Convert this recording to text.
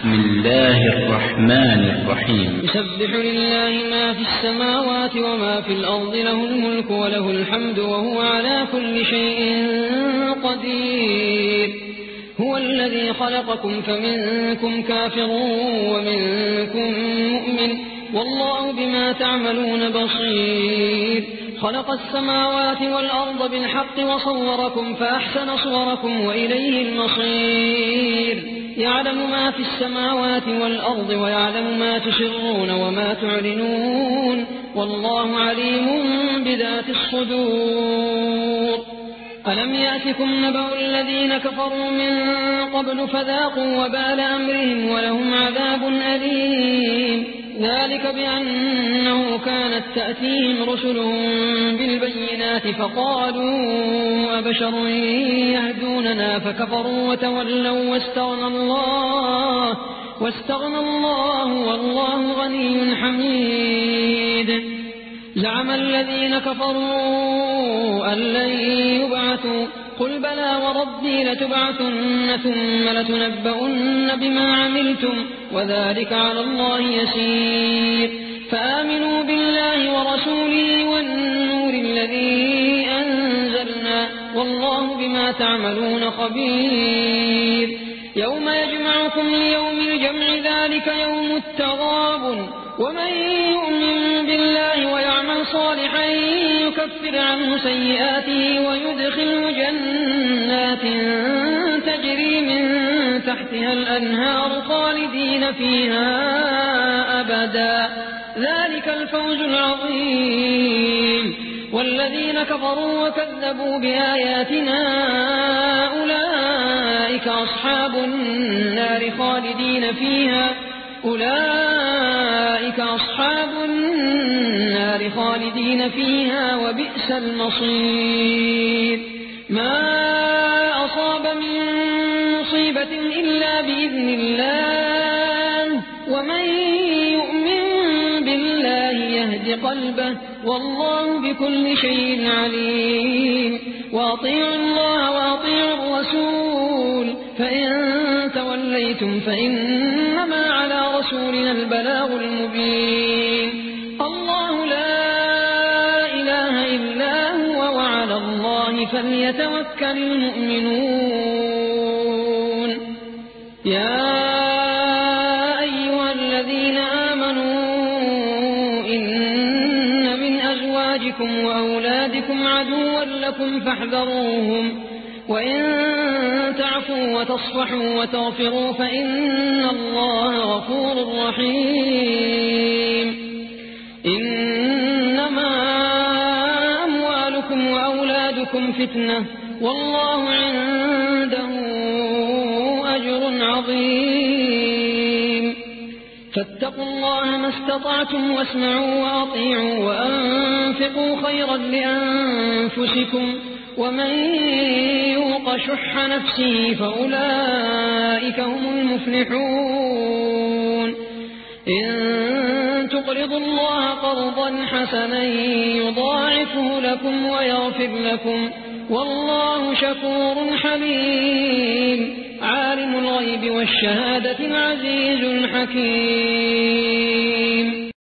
بسم الله الرحمن الرحيم. يسبح لله ما في السماوات وما في الأرض، له الملك وله الحمد وهو على كل شيء قدير. هو الذي خلقكم فمنكم كافر ومنكم مؤمن، والله بما تعملون بصير. خلق السماوات والأرض بالحق وصوركم فأحسن صوركم وإليه المصير. يعلم ما في السماوات والأرض ويعلم ما تسرون وما تعلنون، والله عليم بذات الصدور. ألم يأتكم نبأ الذين كفروا من قبل فذاقوا وبال أمرهم ولهم عذاب أليم. ذلك بأنه كانت تأتيهم رسلهم بالبينات فقالوا أبشر يهدوننا فكفروا وتولوا واستغنى الله والله غني حميد. زعم الذين كفروا أن لن يبعثوا، قل بلى وربي لتبعثن ثم لتنبؤن بما عملتم وذلك على الله يسير. فآمنوا بالله ورسوله والنور الذي أنزلنا، والله بما تعملون خبير. يوم يجمعكم ليوم الجمع ذلك يوم التغابن، ومن يؤمن بالله ويعمل صالحا يكفر عنه سيئاته ويدخله جنات تجري من تحتها الأنهار خالدين فيها أبدا، ذلك الفوز العظيم. والذين كفروا وكذبوا بآياتنا أولئك أصحاب النار خالدين فيها، أولئك أصحاب النار خالدين فيها وبئس المصير. ما أصاب من مصيبة إلا بإذن الله، ومن يؤمن بالله يهد قلبه، والله بكل شيء عليم. وأطيعوا الله وأطيعوا الرسول، فإن توليتم فإنما على رسولنا البلاغ المبين. الله لا إله إلا هو وعلى الله فليتوكل المؤمنون. يا أيها الذين آمنوا إن من أزواجكم وأولادكم عدوا لكم فاحذروهم، وإن تعفوا وتصفحوا وتغفروا فإن الله غفور رحيم. إنما أموالكم وأولادكم فتنة، والله عنده أجر عظيم. فاتقوا الله ما استطعتم واسمعوا وأطيعوا وأنفقوا خيرا لأنفسكم، ومن يوق شح نفسه فأولئك هم المفلحون. إن تقرضوا الله قرضا حسنا يضاعفه لكم ويغفر لكم، والله شكور حليم. عالم الغيب والشهادة العزيز الحكيم.